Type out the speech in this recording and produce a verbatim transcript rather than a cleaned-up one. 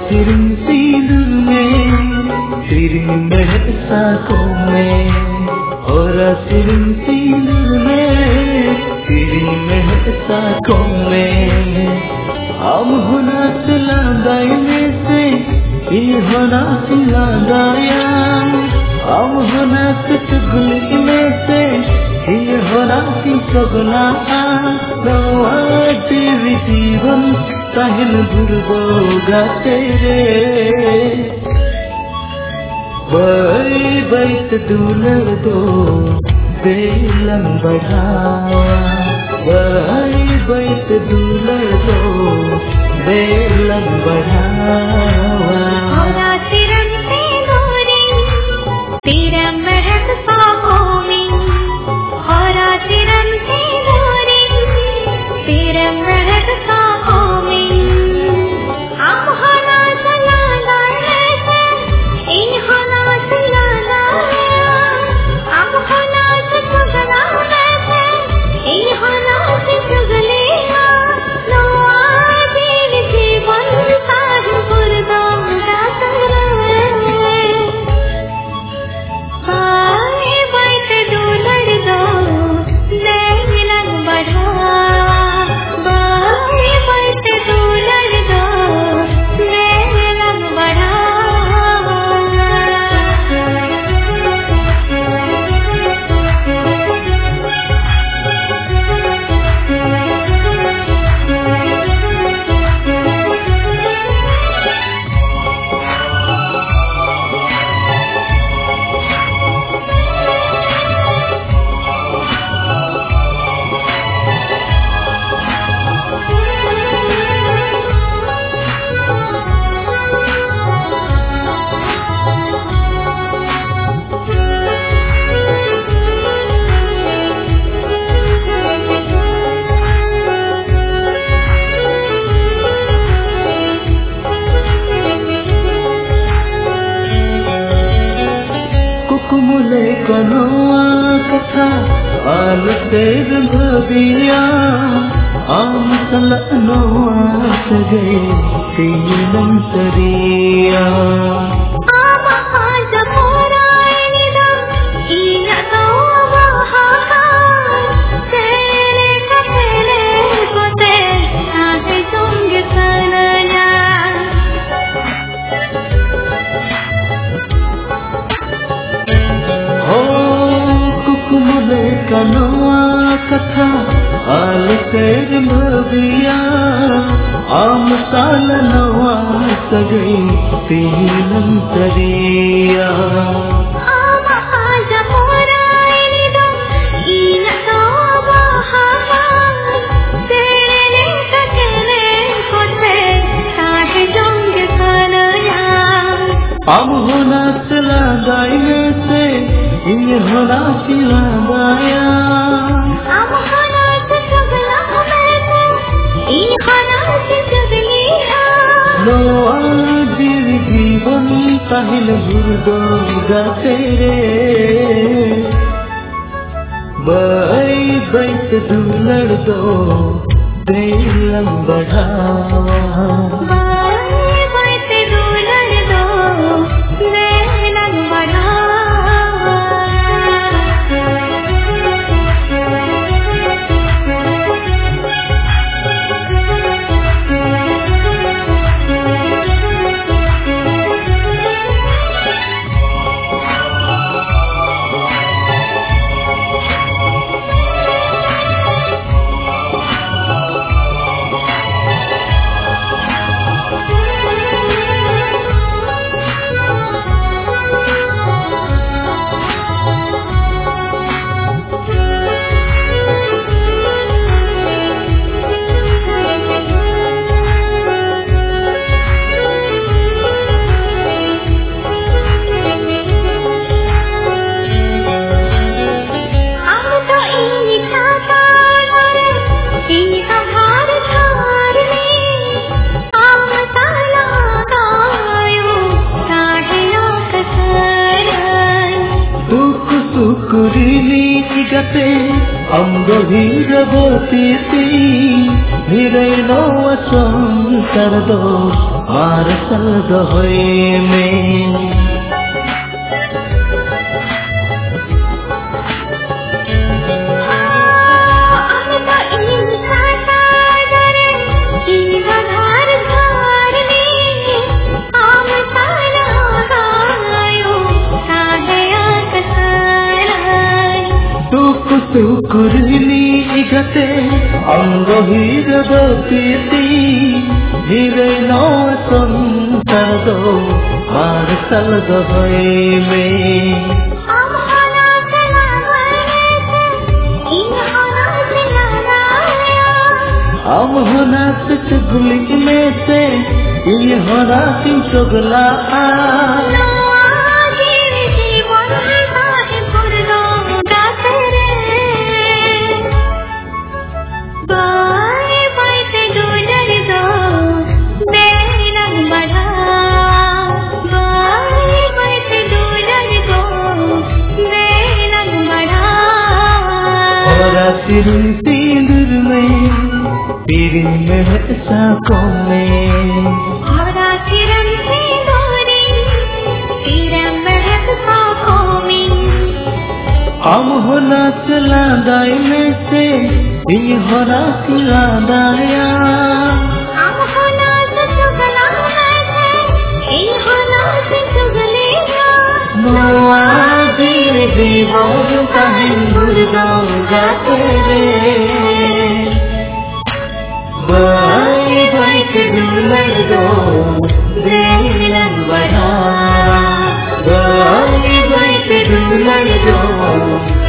सिरम सिंदूर में तेरी महक साकों में और सिरम सिंदूर में तेरी महक साकों में हम होना चला गए में से ये होना चला गया हम होना कुछ गुल में से ये होना की सगना तेरी जीवन साहिल भूलगा तेरे बाई बैत दूलर दो बेलन बढ़ा बाई बैत दूलर दो बेलन बढ़ा तेरा महक साकों में हरा चिरम से दूरी तेरा महक साकों में हम होना चला गए से इन होना चला गया हम होना से चुगला से इन होना से चुगले लो आदिल जीवन साहिल बुरदोंगा कुमुले कनवा कथा आल तेर भबिया आम सलनवा सगे तीनम सरिया कनवा कथा आल तेर भबिया आम सालनवा सगे तीनम सरिया हम होना चला गए से ये होना चला गया हम होना से चुगला से इन होना से चुगलिया लो आदिल जीवन साहिल भूलगा तेरे बाई बैत दूलर दो बेलन बढ़ा igate amgahir botiti hirai no achon tardo marsal dohoy me Tukurni igate amgahir botiti hirai no achon tardo marsal dohoy me am hona chugli में से ये होना सिंह चुगला सिरुन सिंदूर में पीरी में साकों में हरा सिरन सिंदूरी तेरा महक साकों में हम होना चला दाई में से ये होना चला दाया हम होना चुगला में से ये होना चुगलेगा नोआ दीर दीवार का हिंदूर गाँगा तेरे बाई बाई के दुलर दो देलन बढ़ा बाई बाई के दुलर दो